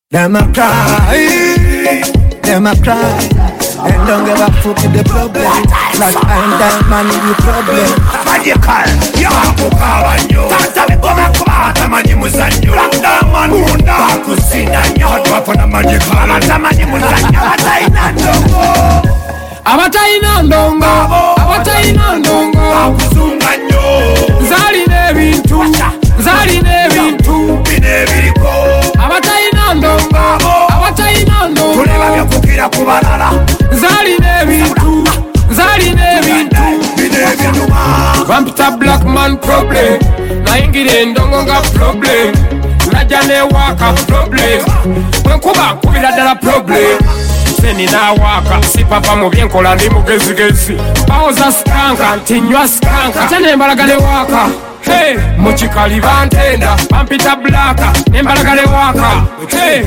Them a cry, them a cry, and don't give a fuck with the problem. Like I'm that man with the problem. Magical, yakukawanyo. Tata bigoma kwa tamani muzanyo. Landaman munda kusina nyo. Hatu na magical, tamani muzanyo. Abataina ndongo, abataina ndongo, abataina ndongo. Akuzunga nyo. Zali nebintu, zali nebintu. Binebiriko. Abataina ndongo, abataina ndongo. Tuleba byokukira kubalala. Zali nebintu, zali nebintu. Binebinyuma. Vampita black man problem. Naingire ndongo nga problem. Najja ne waka problem. Mwenkuba nkubira ddala problem. Seni na waka sipapa mu byenkola ndi mugezigezi. Bawoza skanka nti nywa skanka. Ate nembalaga ne waka. Hey, muchikali bantenda Vampita black nembalaga ne waka. Hey,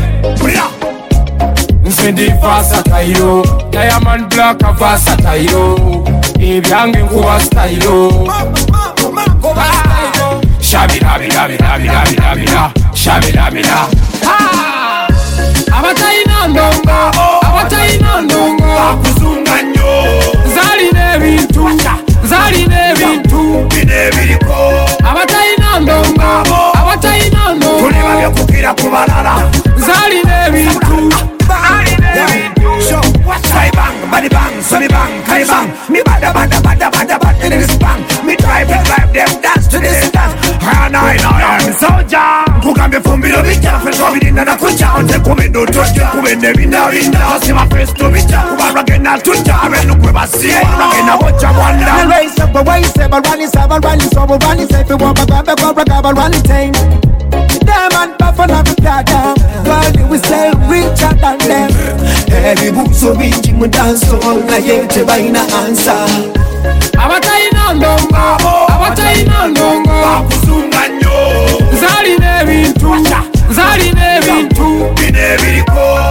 nze ndi versatile, Diamond Black versatile. Ebyange nkuba style. Shabira bira bira bira bira bira. Shabira bira. Abataina ndongo, abataina ndongo. Akuzunga nyo. Zali nebintu, zali nebintu. Binebiriko. Abataina ndongo, abataina ndongo. Tuleba byokukira kubalala. Zali nebintu. Sky bang, body bang, sunny bang, kai bang. Me bada bada bada bada bada in this bang. Me drive them dance to this dance. And I am soldier. Kukambe fumbiro bicha, feso bidinda na kucha. Onte kumedo tocha, kumende binda binda. Osima festo bicha, kubara gena tucha. Arenu kweba siye, ragena bocha wanda. Me raise up a waist, but run is over, run is over, run is every one, but grab run it time. Them and buff on the platter. Girl, we say richer than them. Every book so rich, we dance all night, yet to buy na answer. Abataina ndongo, abataina ndongo. Akuzunga nyo. Zali nebintu, zali nebintu. Binebiriko.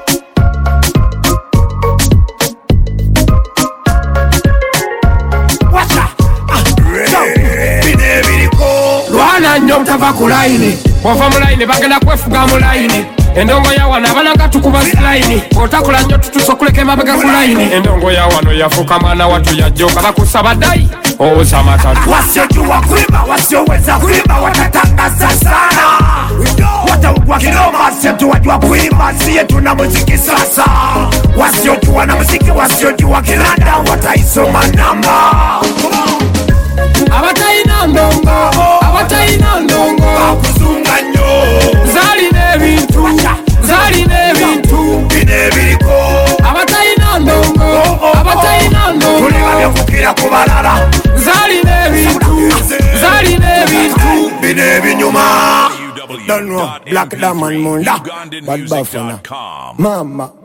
Lwana nnyo mutava ku layini. Bw'ova mu layini bagenda kwefuga mu layini. Endongo ya wano abananga tukuba layini. Otakula nnyo tutusa okuleka emabega ku layini. Endongo ya wano yafuuka mwana watu yajjoka bakusaba ddayi owuza matatu. Wasiojua kuimba, wasioweza kuimba watatangaza sana. Wataugua kiloma, sio wajua kuimba, siye tuna muziki sasa. Wasiojua na muziki, wasiojua kilanda wataisoma namba. Abataina ndongo, abataina ndongo. Akuzunga nyo. Zali nebintu, zali nebintu. Binebiriko. Abataina ndongo, abataina ndongo. Tuleba byokukira kubalala. Zali nebintu, zali nebintu. Binebinyuma. Don't know, Black Diamond Munda, bad buffalo. Mama.